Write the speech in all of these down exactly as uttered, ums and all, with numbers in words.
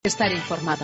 Estar informado.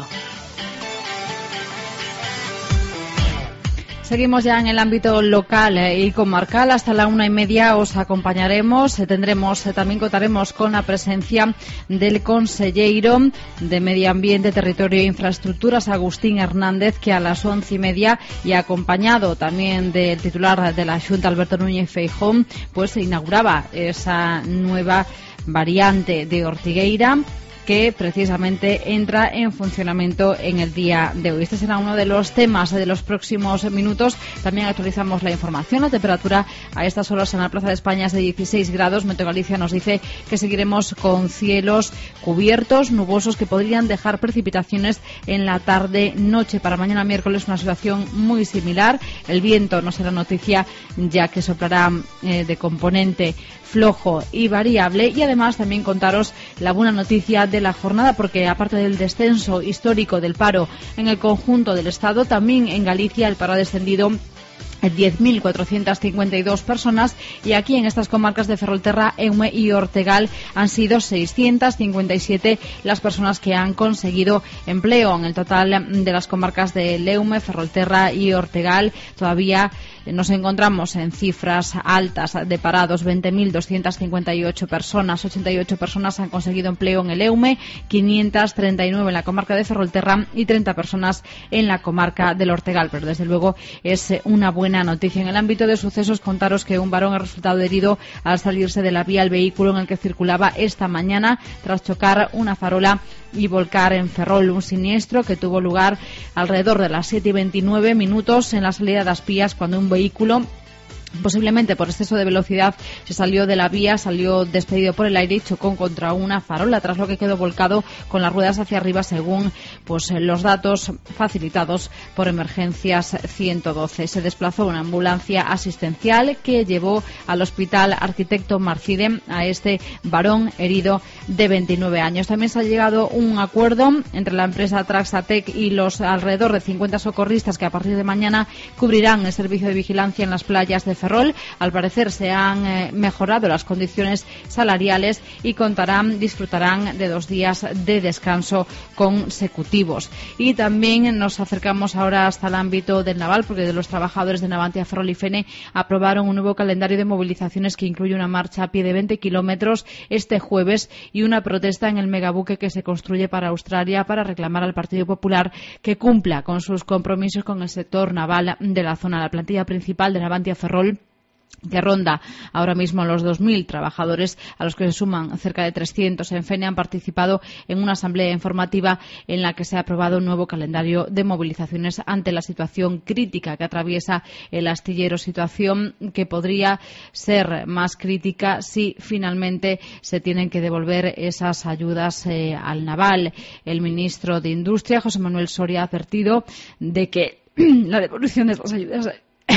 Seguimos ya en el ámbito local y comarcal. Hasta la una y media os acompañaremos. Tendremos, también contaremos con la presencia del conselleiro de Medio Ambiente, Territorio e Infraestructuras, Agustín Hernández, que a las once y media, y acompañado también del titular de la Xunta, Alberto Núñez Feijóo, pues se inauguraba esa nueva variante de Ortigueira, que precisamente entra en funcionamiento en el día de hoy. Este será uno de los temas de los próximos minutos. También actualizamos la información. La temperatura a estas horas en la Plaza de España es de dieciséis grados. Meteo Galicia nos dice que seguiremos con cielos cubiertos, nubosos, que podrían dejar precipitaciones en la tarde-noche. Para mañana miércoles una situación muy similar. El viento no será noticia, ya que soplará eh, de componente flojo y variable. Y además también contaros la buena noticia de la jornada, porque aparte del descenso histórico del paro en el conjunto del Estado, también en Galicia el paro ha descendido diez mil cuatrocientas cincuenta y dos personas, y aquí en estas comarcas de Ferrolterra, Eume y Ortegal han sido seiscientas cincuenta y siete las personas que han conseguido empleo. En el total de las comarcas de Eume, Ferrolterra y Ortegal todavía nos encontramos en cifras altas de parados. Veinte mil doscientas cincuenta y ocho personas, ochenta y ocho personas han conseguido empleo en el Eume, quinientas treinta y nueve en la comarca de Ferrolterra y treinta personas en la comarca del Ortegal. Pero desde luego es una buena noticia. En el ámbito de sucesos, contaros que un varón ha resultado herido al salirse de la vía el vehículo en el que circulaba esta mañana tras chocar una farola y volcar en Ferrol. Un siniestro que tuvo lugar alrededor de las siete y veintinueve minutos en la salida de Aspías, cuando un vehículo, posiblemente por exceso de velocidad, se salió de la vía, salió despedido por el aire y chocó contra una farola, tras lo que quedó volcado con las ruedas hacia arriba, según pues los datos facilitados por Emergencias ciento doce. Se desplazó una ambulancia asistencial que llevó al Hospital Arquitecto Marcide a este varón herido de veintinueve años. También se ha llegado a un acuerdo entre la empresa Traxatec y los alrededor de cincuenta socorristas que a partir de mañana cubrirán el servicio de vigilancia en las playas de Ferrol. Al parecer se han eh, mejorado las condiciones salariales y contarán, disfrutarán de dos días de descanso consecutivos. Y también nos acercamos ahora hasta el ámbito del naval, porque de los trabajadores de Navantia, Ferrol y Fene aprobaron un nuevo calendario de movilizaciones que incluye una marcha a pie de veinte kilómetros este jueves y una protesta en el megabuque que se construye para Australia, para reclamar al Partido Popular que cumpla con sus compromisos con el sector naval de la zona. La plantilla principal de Navantia Ferrol, que ronda ahora mismo los dos mil trabajadores, a los que se suman cerca de trescientos en Fene, han participado en una asamblea informativa en la que se ha aprobado un nuevo calendario de movilizaciones ante la situación crítica que atraviesa el astillero, situación que podría ser más crítica si finalmente se tienen que devolver esas ayudas eh, al naval. El ministro de Industria, José Manuel Soria, ha advertido de que la devolución de estas ayudas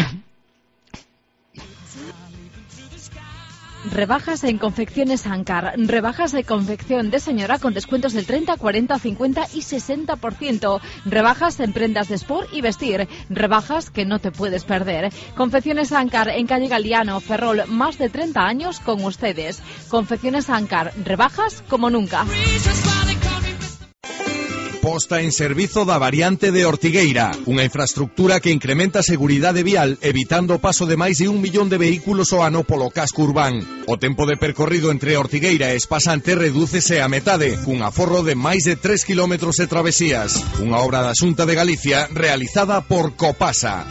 Rebajas en confecciones Ancar. Rebajas de confección de señora con descuentos del treinta, cuarenta, cincuenta y sesenta por ciento. Rebajas en prendas de sport y vestir. Rebajas que no te puedes perder. Confecciones Ancar en calle Galiano, Ferrol. Más de treinta años con ustedes. Confecciones Ancar. Rebajas como nunca. Posta en servizo da variante de Ortigueira, unha infraestructura que incrementa a seguridade vial, evitando o paso de máis de un millón de vehículos ao ano polo casco urbán. O tempo de percorrido entre Ortigueira e Espasante redúcese a metade, cun aforro de máis de tres kilómetros de travesías. Unha obra da Xunta de Galicia realizada por Copasa.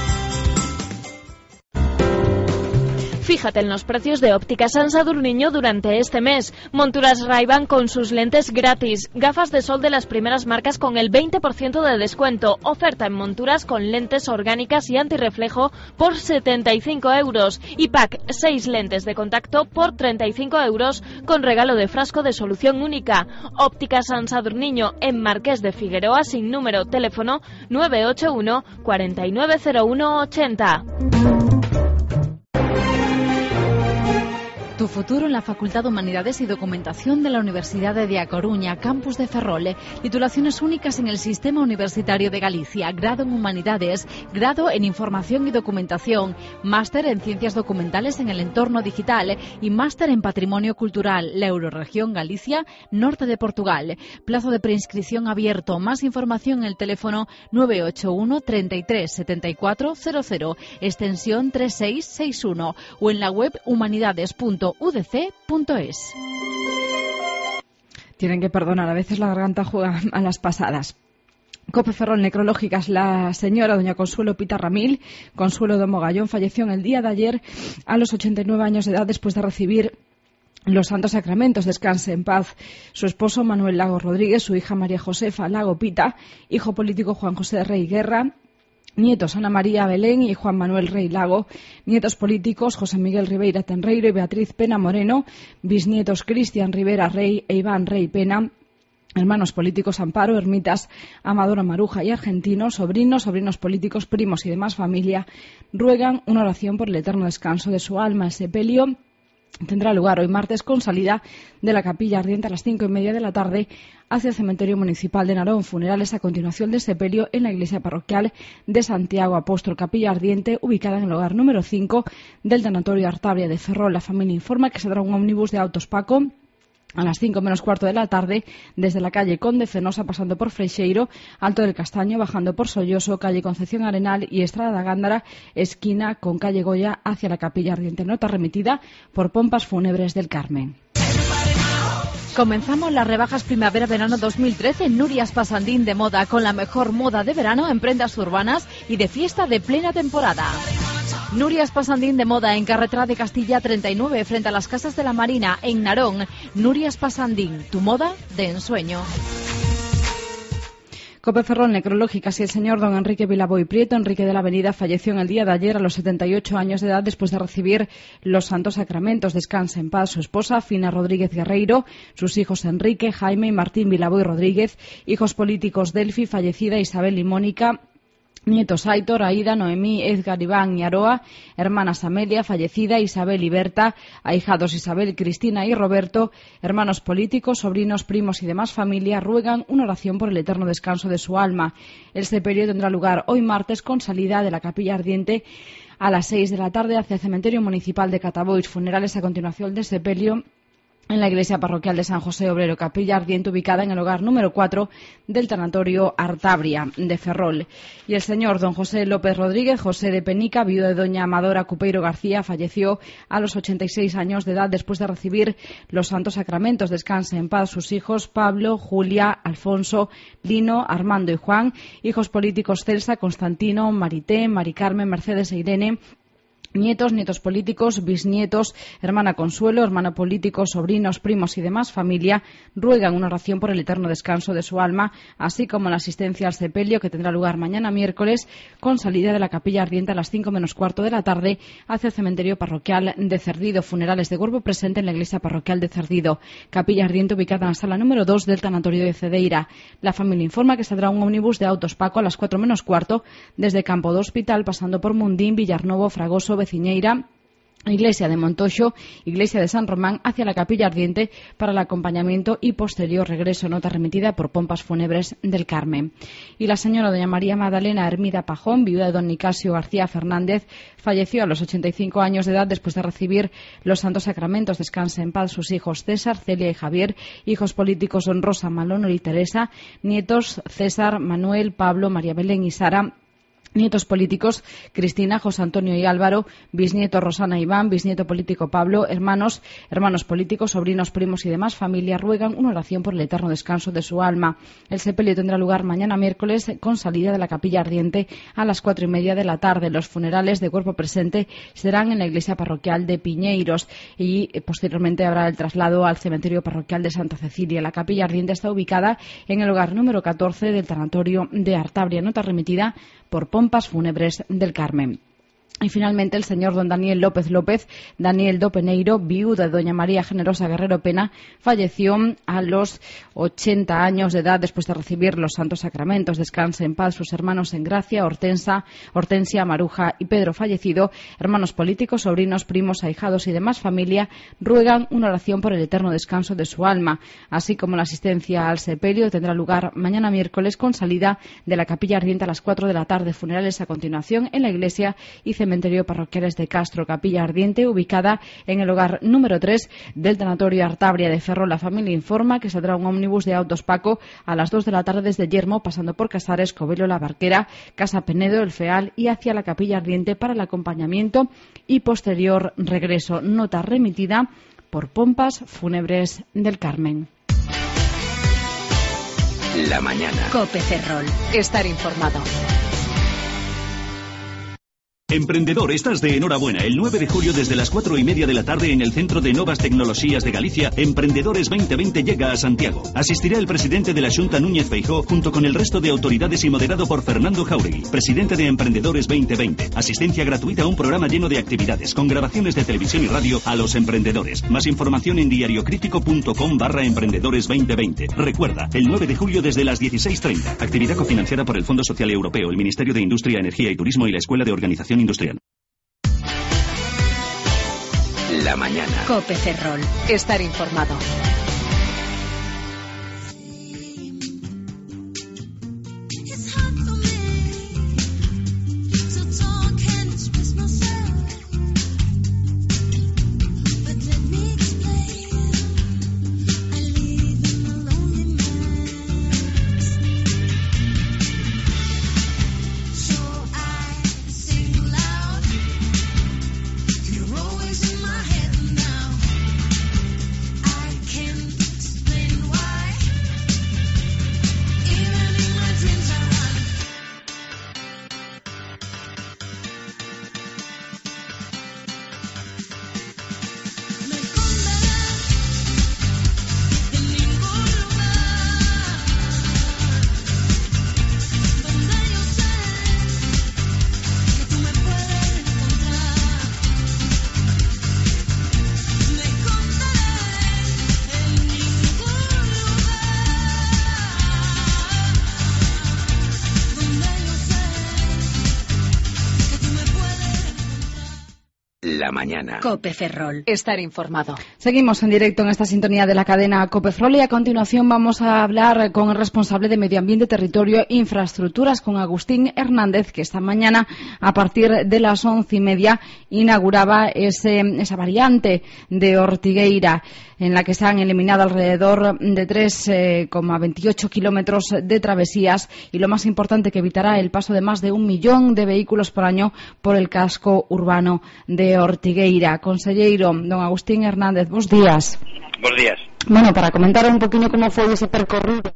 Fíjate en los precios de Óptica San Sadurniño durante este mes. Monturas Ray-Ban con sus lentes gratis. Gafas de sol de las primeras marcas con el veinte por ciento de descuento. Oferta en monturas con lentes orgánicas y antirreflejo por setenta y cinco euros. Y pack seis lentes de contacto por treinta y cinco euros con regalo de frasco de solución única. Óptica San Sadurniño en Marqués de Figueroa, sin número, teléfono nueve ocho uno, cuatro nueve cero uno, ochenta. Tu futuro en la Facultad de Humanidades y Documentación de la Universidad de A Coruña, campus de Ferrol. Titulaciones únicas en el Sistema Universitario de Galicia. Grado en Humanidades, grado en Información y Documentación, máster en Ciencias Documentales en el Entorno Digital y máster en Patrimonio Cultural. La Euroregión Galicia, norte de Portugal. Plazo de preinscripción abierto. Más información en el teléfono nueve ocho uno, treinta y tres, setenta y cuatro cero cero, extensión tres seis seis uno o en la web humanidades punto u d c punto es. Tienen que perdonar, a veces la garganta juega a las pasadas. Cope Ferrol Necrológicas, la señora doña Consuelo Pita Ramil, Consuelo de Mogallón, falleció en el día de ayer a los ochenta y nueve años de edad después de recibir los santos sacramentos. Descanse en paz su esposo Manuel Lago Rodríguez, su hija María Josefa Lago Pita, hijo político Juan José Rey Guerra, nietos Ana María Belén y Juan Manuel Rey Lago, nietos políticos José Miguel Ribeira Tenreiro y Beatriz Pena Moreno, bisnietos Cristian Rivera Rey e Iván Rey Pena, hermanos políticos Amparo, Ermitas, Amadora Maruja y Argentino, sobrinos, sobrinos políticos, primos y demás familia, ruegan una oración por el eterno descanso de su alma. El sepelio tendrá lugar hoy martes con salida de la capilla ardiente a las cinco y media de la tarde hacia el cementerio municipal de Narón. Funerales a continuación del sepelio en la iglesia parroquial de Santiago Apóstol. Capilla ardiente ubicada en el hogar número cinco del tanatorio Artabria de Ferrol. La familia informa que saldrá un ómnibus de Autos Paco a las cinco menos cuarto de la tarde, desde la calle Conde Fenosa, pasando por Freixeiro, Alto del Castaño, bajando por Solloso, calle Concepción Arenal y Estrada Gándara, esquina con calle Goya, hacia la capilla ardiente. Nota remitida por Pompas Fúnebres del Carmen. Comenzamos las rebajas primavera-verano dos mil trece en Nurias Pasandín de Moda, con la mejor moda de verano en prendas urbanas y de fiesta de plena temporada. Nurias Pasandín de Moda en Carretera de Castilla treinta y nueve, frente a las Casas de la Marina, en Narón. Nurias Pasandín, tu moda de ensueño. Cope Ferrol Necrológicas y el señor don Enrique Vilaboy Prieto, Enrique de la Avenida, falleció en el día de ayer a los setenta y ocho años de edad después de recibir los santos sacramentos. Descanse en paz su esposa Fina Rodríguez Guerreiro, sus hijos Enrique, Jaime y Martín Vilaboy Rodríguez, hijos políticos Delfi, fallecida Isabel y Mónica, nietos Aitor, Aida, Noemí, Edgar, Iván y Aroa, hermanas Amelia, fallecida, Isabel y Berta, ahijados Isabel, Cristina y Roberto, hermanos políticos, sobrinos, primos y demás familia, ruegan una oración por el eterno descanso de su alma. El sepelio tendrá lugar hoy martes con salida de la capilla ardiente a las seis de la tarde hacia el cementerio municipal de Catabois. Funerales a continuación del sepelio en la iglesia parroquial de San José Obrero, capilla ardiente ubicada en el hogar número cuatro del tanatorio Artabria de Ferrol. Y el señor don José López Rodríguez, José de Penica, viudo de doña Amadora Cupeiro García, falleció a los ochenta y seis años de edad después de recibir los santos sacramentos. Descanse en paz sus hijos Pablo, Julia, Alfonso, Lino, Armando y Juan, hijos políticos Celsa, Constantino, Marité, Mari Carmen, Mercedes e Irene, nietos, nietos políticos, bisnietos, hermana Consuelo, hermano político, sobrinos, primos y demás familia, ruegan una oración por el eterno descanso de su alma, así como la asistencia al sepelio que tendrá lugar mañana miércoles con salida de la capilla ardiente a las cinco menos cuarto de la tarde hacia el cementerio parroquial de Cerdido. Funerales de cuerpo presente en la iglesia parroquial de Cerdido. Capilla ardiente ubicada en la sala número dos del tanatorio de Cedeira. La familia informa que saldrá un ómnibus de Autos Paco a las cuatro menos cuarto desde Campo do Hospital, pasando por Mundín, Villarnovo, Fragoso, Veciñeira, Iglesia de Montoxo, Iglesia de San Román, hacia la capilla ardiente para el acompañamiento y posterior regreso. Nota remitida por Pompas Fúnebres del Carmen. Y la señora doña María Magdalena Hermida Pajón, viuda de don Nicasio García Fernández, falleció a los ochenta y cinco años de edad después de recibir los santos sacramentos. Descanse en paz sus hijos César, Celia y Javier, hijos políticos don Rosa, Malono y Teresa, nietos César, Manuel, Pablo, María Belén y Sara, nietos políticos Cristina, José Antonio y Álvaro, bisnieto Rosana Iván, bisnieto político Pablo, hermanos, hermanos políticos, sobrinos, primos y demás familia, ruegan una oración por el eterno descanso de su alma. El sepelio tendrá lugar mañana miércoles con salida de la capilla ardiente a las cuatro y media de la tarde. Los funerales de cuerpo presente serán en la iglesia parroquial de Piñeiros y eh, posteriormente habrá el traslado al cementerio parroquial de Santa Cecilia. La capilla ardiente está ubicada en el hogar número catorce del tanatorio de Artabria. Nota remitida por Pompas Fúnebres del Carmen. Y finalmente el señor don Daniel López López, Daniel do Peneiro, viudo de doña María Generosa Guerrero Pena, falleció a los ochenta años de edad después de recibir los santos sacramentos. Descanse en paz sus hermanos en gracia, Hortensa, Hortensia, Maruja y Pedro fallecido, hermanos políticos, sobrinos, primos, ahijados y demás familia, ruegan una oración por el eterno descanso de su alma, así como la asistencia al sepelio tendrá lugar mañana miércoles con salida de la capilla ardiente a las cuatro de la tarde, funerales a continuación en la iglesia y cementerio parroquiales de Castro, capilla ardiente ubicada en el hogar número tres del tanatorio Artabria de Ferrol. La familia informa que saldrá un ómnibus de Autos Paco a las dos de la tarde desde Yermo, pasando por Casares, Covelo, La Barquera, Casa Penedo, El Feal y hacia la capilla ardiente para el acompañamiento y posterior regreso. Nota remitida por Pompas Fúnebres del Carmen. La mañana. COPE Ferrol. Estar informado. Emprendedor, estás de enhorabuena. El nueve de julio desde las cuatro y media de la tarde en el Centro de Novas Tecnoloxías de Galicia, Emprendedores veinte veinte llega a Santiago. Asistirá el presidente de la Xunta Núñez Feijóo junto con el resto de autoridades y moderado por Fernando Jáuregui, presidente de Emprendedores veinte veinte. Asistencia gratuita a un programa lleno de actividades, con grabaciones de televisión y radio a los emprendedores. Más información en diariocrítico.com barra emprendedores veinte veinte. Recuerda, el nueve de julio desde las dieciséis treinta. Actividad cofinanciada por el Fondo Social Europeo, el Ministerio de Industria, Energía y Turismo y la Escuela de Organización Industrial. La mañana. COPE Ferrol. Estar informado. La mañana. COPE Ferrol. Estar informado. Seguimos en directo en esta sintonía de la cadena COPE Ferrol y a continuación vamos a hablar con el responsable de Medio Ambiente, Territorio e Infraestructuras, con Agustín Hernández, que esta mañana a partir de las once y media inauguraba ese, esa variante de Ortigueira, en la que se han eliminado alrededor de tres coma veintiocho kilómetros de travesías y lo más importante, que evitará el paso de más de un millón de vehículos por año por el casco urbano de Ortigueira. Conselleiro, don Agustín Hernández, bos días. Bos días. Bueno, para comentar un poquinho como foi ese percorrido.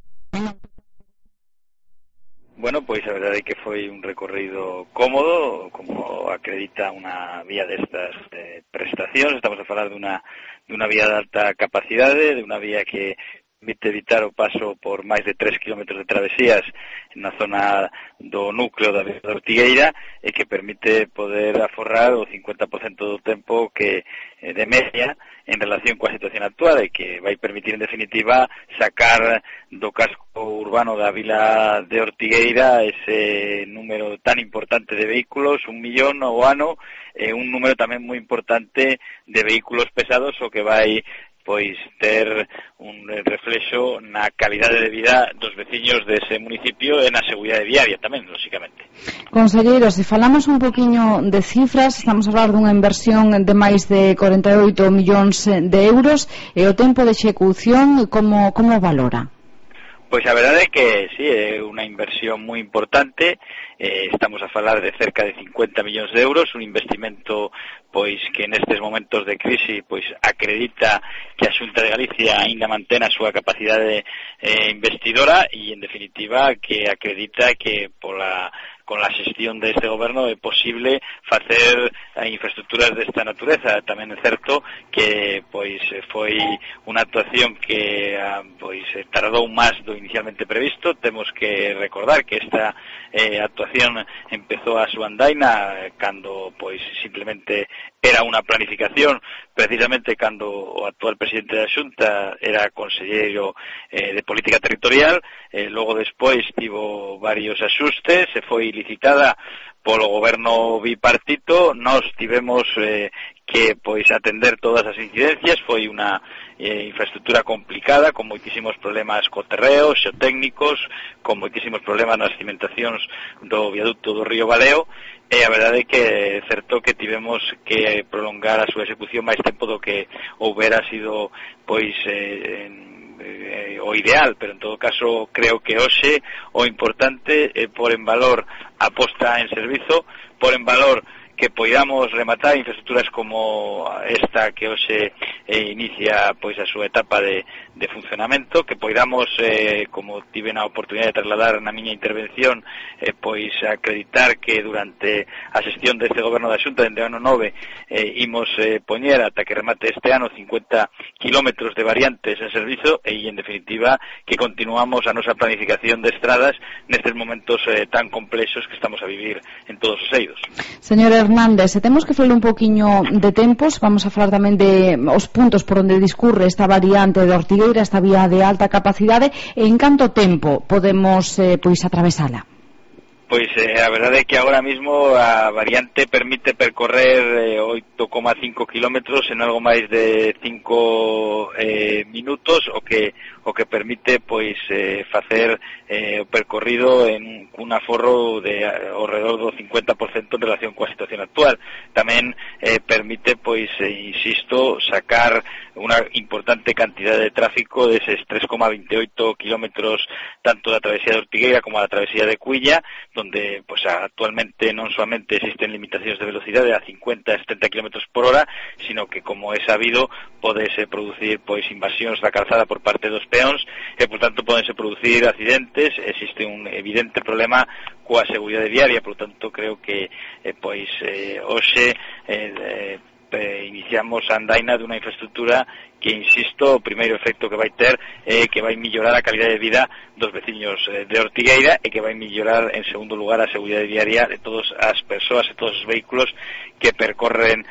Bueno, pois a verdade é que foi un recorrido cómodo, como acredita unha vía destas eh, prestacións. Estamos a falar dunha, dunha vía de alta capacidade, de unha vía que permite evitar o paso por máis de tres kilómetros de travesías na zona do núcleo da vía de Ortigueira e que permite poder aforrar o cincuenta por cento do tempo que eh, de media en relación coa situación actual e que vai permitir, en definitiva, sacar do casco urbano da vila de Ortigueira ese número tan importante de vehículos, un millón ao ano, e un número tamén moi importante de vehículos pesados, o que vai pois ter un reflexo na calidade de vida dos veciños dese municipio e na seguridade viaria tamén, lóxicamente. Conselleiro, se falamos un poquinho de cifras, estamos a falar dunha inversión de máis de corenta e oito millóns de euros e o tempo de execución, como, como valora? Pois a verdade é que sí, é unha inversión moi importante, eh, estamos a falar de cerca de cincuenta millóns de euros, un investimento pois que nestes momentos de crise pois acredita que a Xunta de Galicia aínda mantén a súa capacidade eh, investidora e, en definitiva, que acredita que pola con a xestión deste goberno é posible facer infraestructuras desta natureza. Tamén é certo que pois foi unha actuación que pois tardou máis do inicialmente previsto. Temos que recordar que esta eh, actuación empezou a súa andaina cando pois simplemente era unha planificación, precisamente cando o actual presidente da Xunta era conselleiro eh, de Política Territorial, eh, logo despois tivo varios axustes, se foi licitada polo goberno bipartito, nós tivemos eh, que pois atender todas as incidencias, foi unha eh, infraestructura complicada, con moitísimos problemas co terreo, xeotécnicos, con moitísimos problemas nas cimentacións do viaducto do Río Valeo, e a verdade é que é certo que tivemos que prolongar a súa execución máis tempo do que houbera sido pois eh, eh, o ideal, pero en todo caso creo que hoxe o importante é por en valor a posta en servizo, por en valor que poidamos rematar infraestructuras como esta que hoxe eh, inicia pois a súa etapa de, de funcionamento, que poidamos, eh, como tive a oportunidade de trasladar na miña intervención, eh, pois acreditar que durante a xestión deste goberno da Xunta dende o ano nove eh, imos eh, poñer ata que remate este ano cincuenta kilómetros de variantes en servizo e, en definitiva, que continuamos a nosa planificación de estradas nestes momentos eh, tan complexos que estamos a vivir en todos os eidos. Señor Hernández, se temos que falar un poquinho de tempos, vamos a falar tamén de os puntos por onde discurre esta variante de Ortigueira, esta vía de alta capacidade, e en canto tempo podemos eh, pois atravesala? Pois eh, a verdade é que agora mismo a variante permite percorrer eh, oito coma cinco kilómetros en algo máis de cinco eh, minutos, o que o que permite pois eh, facer eh, o percorrido en un aforro de ao redor do cincuenta por cento en relación coa situación actual. Tamén eh, permite, pois, eh, insisto, sacar unha importante cantidad de tráfico deses tres coma veintioito kilómetros tanto da travesía de Ortigueira como da travesía de Cuilla, donde pues, actualmente non solamente existen limitacións de velocidade a cincuenta a setenta kilómetros por hora, sino que, como é sabido, podese producir pois invasións da calzada por parte dos peóns e, por tanto, podense producir accidentes. Existe un evidente problema coa seguridade viaria, por tanto, creo que eh, pois eh, hoxe eh, eh, iniciamos a andaina dunha infraestructura que, insisto, o primeiro efecto que vai ter é que vai mellorar a calidade de vida dos veciños eh, de Ortigueira e que vai mellorar, en segundo lugar, a seguridade viaria de todas as persoas e todos os vehículos que percorren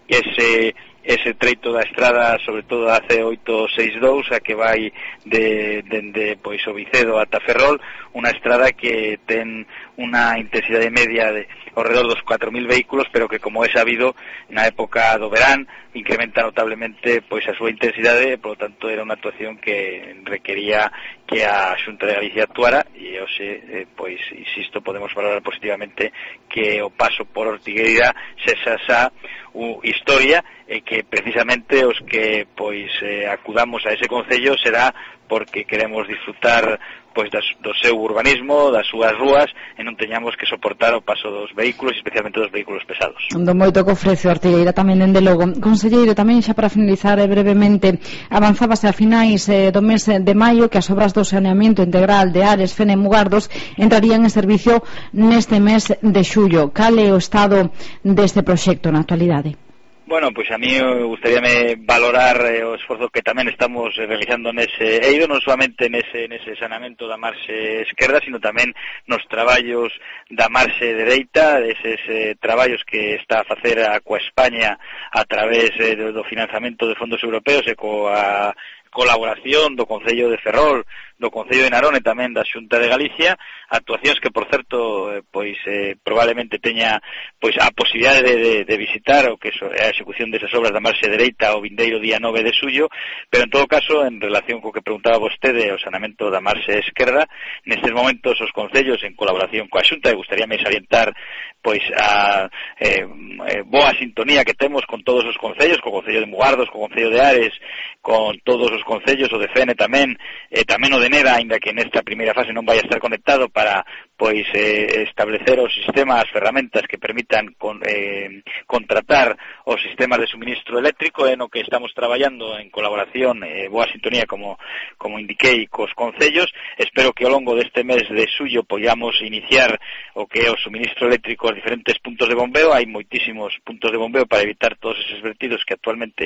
ese ese treito da estrada, sobre todo a C oitocentos sesenta e dous, a que vai de, dende pois o Vicedo ata Ferrol, unha estrada que ten unha intensidade media de ao redor dos cuatro mil vehículos, pero que, como é sabido, na época do verán incrementa notablemente pois a súa intensidade, e, por lo tanto, era unha actuación que requería que a Xunta de Galicia actuara, e hoxe, eh, pois, insisto, podemos valorar positivamente que o paso por Ortigueira sexa esa uh, historia, e que precisamente os que pois eh, acudamos a ese concello será porque queremos disfrutar pois das, do seu urbanismo, das súas rúas, e non teñamos que soportar o paso dos vehículos, especialmente dos vehículos pesados. Do moito que ofrece Ortigueira tamén, dende logo. Conselleiro, tamén xa para finalizar eh, brevemente, avanzábase a finais eh, do mes de maio que as obras do saneamento integral de Ares, Fene e Mugardos entrarían en servicio neste mes de xullo. Cal é o estado deste proxecto na actualidade? Bueno, pois a mí gustaríame valorar eh, o esforzo que tamén estamos realizando nese eido, non solamente nese, nese saneamento da marxe esquerda, sino tamén nos traballos da marxe dereita, eses eh, traballos que está a facer a coa España a través eh, do financiamento de fondos europeos e coa colaboración do Concello de Ferrol, do Concello de Narón e tamén da Xunta de Galicia, actuacións que, por certo, pois eh, probablemente teña pois a posibilidade de, de, de visitar o que é a execución desas obras da marxe dereita o vindeiro día nove de xullo, pero en todo caso, en relación co que preguntaba vostede, o saneamento da marxe esquerda, nestes momentos os concellos, en colaboración coa Xunta, e gustaríame salientar pois a eh, boa sintonía que temos con todos os concellos, co Concello de Mugardos, co Concello de Ares, con todos os concellos, o de Fene tamén, e tamén o de Neda, aínda que nesta primeira fase non vai a estar conectado, para pois eh, establecer o sistema, as ferramentas que permitan con, eh, contratar os sistemas de suministro eléctrico, en o que estamos traballando en colaboración, eh, boa sintonía, como, como indiquei, cos concellos. Espero que ao longo deste mes de xullo podamos iniciar o que é o suministro eléctrico aos diferentes puntos de bombeo. Hai moitísimos puntos de bombeo para evitar todos eses vertidos que actualmente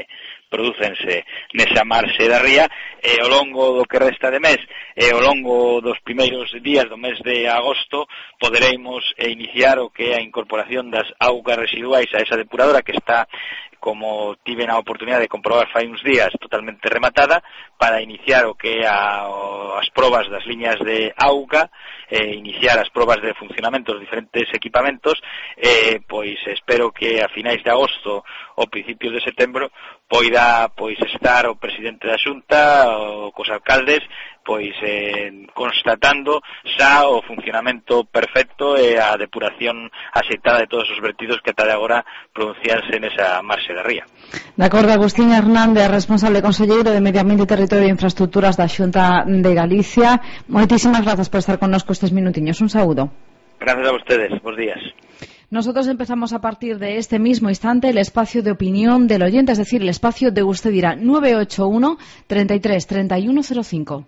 prodúcense nesa marxe da ría, e ao longo do que resta de mes, e ao longo dos primeiros días do mes de agosto, poderemos iniciar o que é a incorporación das augas residuais a esa depuradora que está, como tive a oportunidade de comprobar fai uns días, totalmente rematada, para iniciar o que é a, o, as probas das liñas de auga, eh, iniciar as probas de funcionamento dos diferentes equipamentos, eh, pois espero que a finais de agosto ou principios de setembro poida pois estar o presidente da Xunta o cos alcaldes pois eh, constatando xa o funcionamento perfecto e a depuración axeitada de todos os vertidos que ata de agora pronunciarse nesa marxe da ría. De acordo, Agustín Hernández, responsable conselleiro de Medio Ambiente, Territorio e Infraestructuras da Xunta de Galicia. Moitísimas grazas por estar connosco estes minutiños. Un saúdo. Gracias a ustedes. Bos días. Nosotros empezamos a partir de este mismo instante el espacio de opinión del oyente, es decir, el espacio de Usted Dirá. nueve ocho uno, treinta y tres, treinta y uno cero cinco.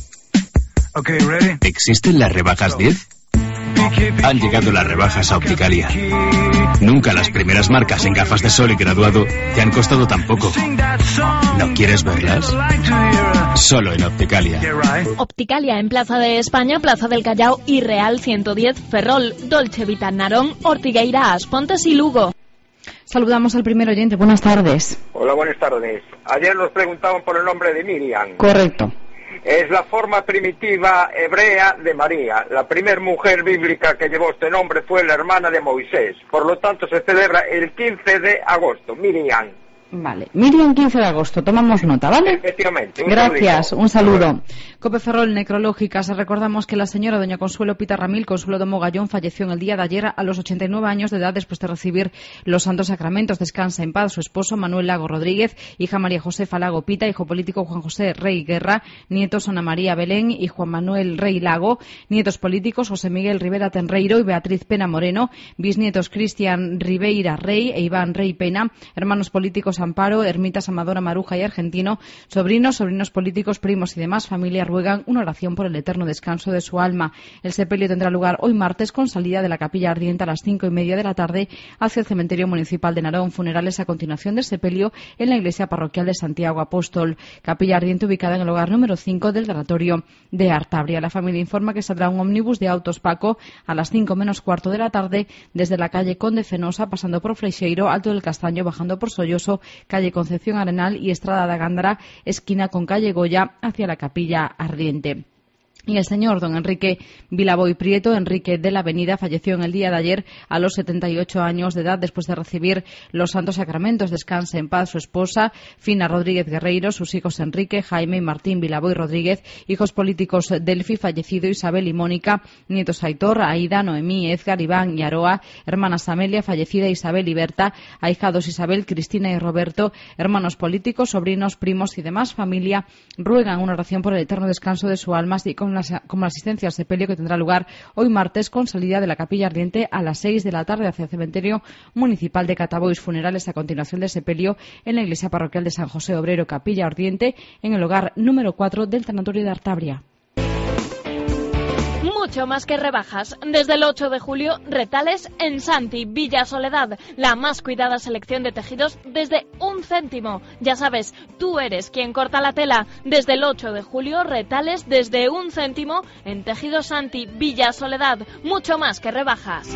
Okay, ready? ¿Existen las rebajas diez? Han llegado las rebajas a Opticalia. Nunca las primeras marcas en gafas de sol y graduado te han costado tan poco. ¿No quieres verlas? Solo en Opticalia. Opticalia en Plaza de España, Plaza del Callao y Real ciento diez, Ferrol, Dolce Vita, Narón, Ortigueira, Aspontes y Lugo. Saludamos al primer oyente. Buenas tardes. Hola, buenas tardes. Ayer nos preguntaban por el nombre de Miriam. Correcto. Es la forma primitiva hebrea de María. La primer mujer bíblica que llevó este nombre fue la hermana de Moisés. Por lo tanto, se celebra el quince de agosto. Miriam. Vale. Miriam, quince de agosto. Tomamos nota, ¿vale? Efectivamente. Un Gracias. saludo. Un saludo. Cope Ferrol, necrológicas. Recordamos que la señora doña Consuelo Pita Ramil, Consuelo de Mogallón, falleció en el día de ayer a los ochenta y nueve años de edad después de recibir los santos sacramentos. Descansa en paz su esposo Manuel Lago Rodríguez, hija María Josefa Lago Pita, hijo político Juan José Rey Guerra, nietos Ana María Belén y Juan Manuel Rey Lago, nietos políticos José Miguel Rivera Tenreiro y Beatriz Pena Moreno, bisnietos Cristian Ribeira Rey e Iván Rey Pena, hermanos políticos Amparo, Ermitas Amadora Maruja y Argentino, sobrinos, sobrinos políticos, primos y demás familia ruegan una oración por el eterno descanso de su alma. El sepelio tendrá lugar hoy martes con salida de la capilla ardiente a las cinco y media de la tarde hacia el cementerio municipal de Narón. Funerales a continuación del sepelio en la iglesia parroquial de Santiago Apóstol. Capilla ardiente ubicada en el hogar número cinco del Oratorio de Artabria. La familia informa que saldrá un ómnibus de Autos Paco a las cinco menos cuarto de la tarde desde la calle Conde Fenosa, pasando por Freixeiro, Alto del Castaño, bajando por Solloso, calle Concepción Arenal y Estrada de Gándara, esquina con calle Goya, hacia la capilla ardiente. Y el señor don Enrique Vilaboy Prieto, Enrique de la Avenida, falleció en el día de ayer a los setenta y ocho años de edad después de recibir los santos sacramentos. Descanse en paz su esposa, Fina Rodríguez Guerreiro, sus hijos Enrique, Jaime y Martín Vilaboy Rodríguez, hijos políticos Delfi, fallecido Isabel y Mónica, nietos Aitor, Aida, Noemí, Edgar, Iván y Aroa, hermanas Amelia, fallecida Isabel y Berta, ahijados Isabel, Cristina y Roberto, hermanos políticos, sobrinos, primos y demás familia, ruegan una oración por el eterno descanso de su alma, así como como la asistencia al sepelio que tendrá lugar hoy martes con salida de la capilla ardiente a las seis de la tarde hacia el cementerio municipal de Catabois. Funerales a continuación del sepelio en la iglesia parroquial de San José Obrero, capilla ardiente, en el hogar número cuatro del tanatorio de Artabria. Mucho más que rebajas. Desde el ocho de julio, retales en Santi, Villa Soledad. La más cuidada selección de tejidos desde un céntimo. Ya sabes, tú eres quien corta la tela. Desde el ocho de julio, retales desde un céntimo en Tejidos Santi, Villa Soledad. Mucho más que rebajas.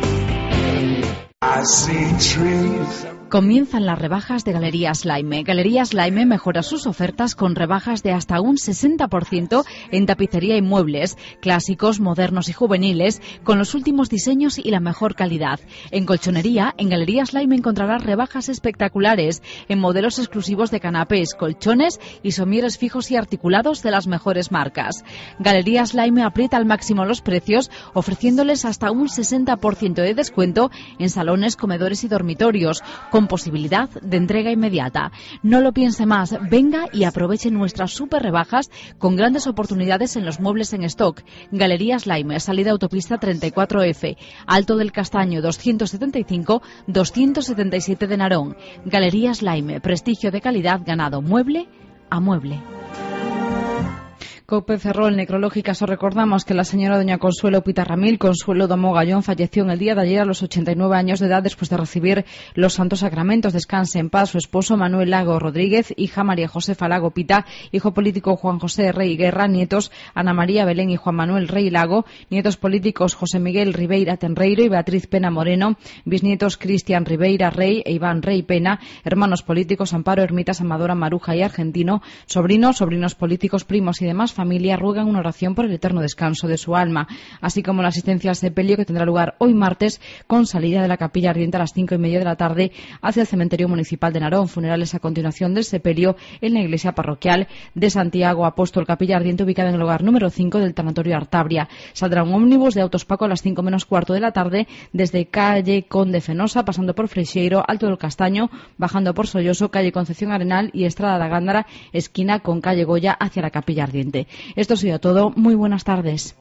Comienzan las rebajas de Galerías Laime. Galerías Laime mejora sus ofertas con rebajas de hasta un sesenta por ciento en tapicería y muebles, clásicos, modernos y juveniles, con los últimos diseños y la mejor calidad. En colchonería, en Galerías Laime encontrarás rebajas espectaculares en modelos exclusivos de canapés, colchones y somieres fijos y articulados de las mejores marcas. Galerías Laime aprieta al máximo los precios, ofreciéndoles hasta un sesenta por ciento de descuento en salones, comedores y dormitorios, con posibilidad de entrega inmediata. No lo piense más, venga y aproveche nuestras super rebajas con grandes oportunidades en los muebles en stock. Galerías Laime, salida autopista treinta y cuatro F, Alto del Castaño doscientos setenta y cinco, doscientos setenta y siete de Narón. Galerías Laime, prestigio de calidad ganado mueble a mueble. Cope Ferrol, necrológicas, os recordamos que la señora doña Consuelo Pitarramil, Consuelo Domo Gallón, falleció en el día de ayer a los ochenta y nueve años de edad después de recibir los santos sacramentos. Descanse en paz su esposo Manuel Lago Rodríguez, hija María Josefa Lago Pita, hijo político Juan José Rey Guerra, nietos Ana María Belén y Juan Manuel Rey Lago, nietos políticos José Miguel Ribeira Tenreiro y Beatriz Pena Moreno, bisnietos Cristian Ribeira Rey e Iván Rey Pena, hermanos políticos Amparo Ermitas, Amadora Maruja y Argentino, sobrinos, sobrinos políticos, primos y demás familia ruegan una oración por el eterno descanso de su alma, así como la asistencia al sepelio que tendrá lugar hoy martes con salida de la capilla ardiente a las cinco y media de la tarde hacia el cementerio municipal de Narón. Funerales a continuación del sepelio en la iglesia parroquial de Santiago Apóstol, capilla ardiente ubicada en el hogar número cinco del tanatorio Artabria. Saldrá un ómnibus de Autos Paco a las cinco menos cuarto de la tarde desde calle Conde Fenosa, pasando por Freixeiro, Alto del Castaño, bajando por Solloso, calle Concepción Arenal y Estrada da Gándara, esquina con calle Goya hacia la capilla ardiente. Esto ha sido todo. Muy buenas tardes.